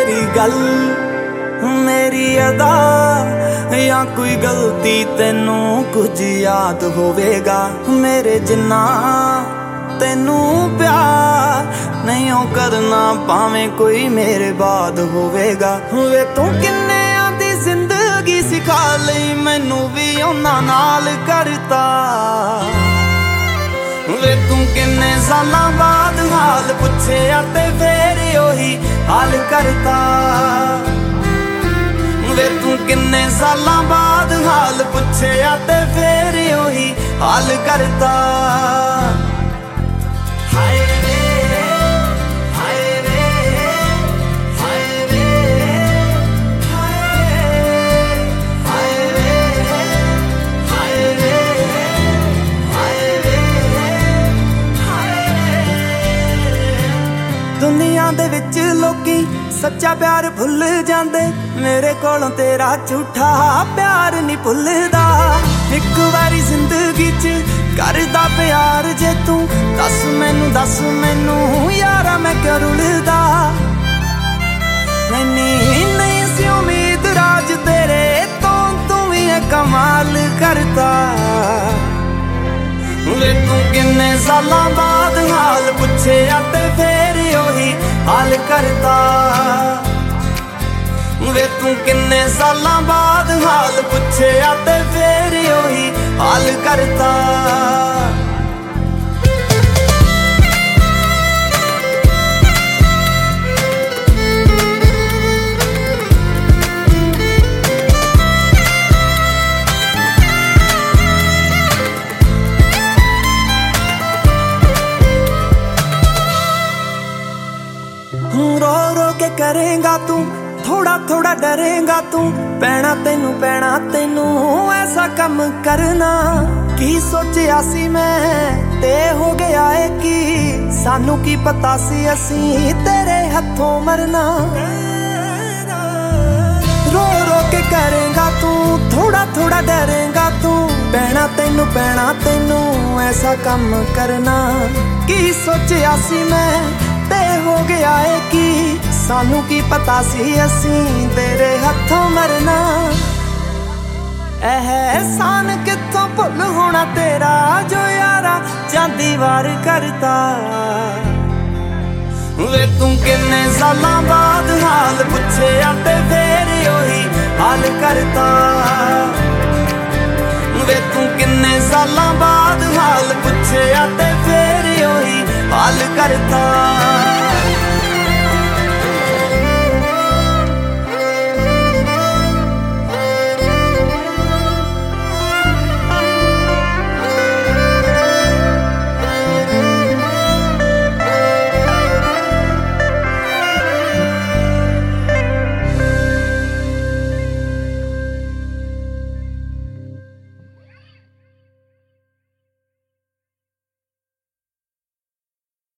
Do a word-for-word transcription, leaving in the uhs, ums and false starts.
कोई गल मेरी अदा या कोई गलती तेनू कुछ याद होवेगा मेरे जिन्ना तेनू प्यार नहीं हो करना भावें कोई मेरे बाद होवेगा। वे तू किन्ने आदी जिंदगी सिखा लई मैनू भी उन्हां नाल करता। वे तू किन्ने सालां बाद हाल पुछया ते फेर ओही हाल करता। वे तू किन्ने सालां बाद हाल पुछया ते फेर ओही हाल करता। हाय रे हाय रे हाय रे हाय रे हाय रे हाय रे हाय रे। दुनिया दे विच लोकी सच्चा प्यार भुल जांदे मेरे कोलों तेरा झूठा प्यार नहीं भुलदा। इक वारी जिंदगी च करदा प्यार जे तू दस मैनू दस मैनू यारा मैं क्यों रुलदा। नहीं नहीं सी उम्मीद राज तेरे तो तू ही कमाल करता। वे तू किन्ने सालां बाद हाल पुछया ते फेर ओही हाल करता। वे तू किन्ने सालां बाद हाल पुछया ते फेर ओही हाल करता। रो रो के करेगा तू थोड़ा थोड़ा डरेगा तू पैना तेनू पैना तेनू ऐसा कम करना। की सोचिया सी मैं ते हो गया है कि सानू की पता सी असी तेरे हथों मरना। रो रो के करेगा तू थोड़ा थोड़ा डरेगा तू पैना तेनू पैना तेनू ऐसा कम करना। की सोचिया सी मैं ते हो गया है कि सानू की पता सी असी तेरे हथों मरना। एहसान कित्थों भुल होना तेरा जो यारा चांदी वार करता। वे तू किन्ने सालां बाद हाल पुछया ते फेर ओही हाल करता। वे तू किन्ने सालां बाद हाल पुछया ते फेर ओही हाल करता।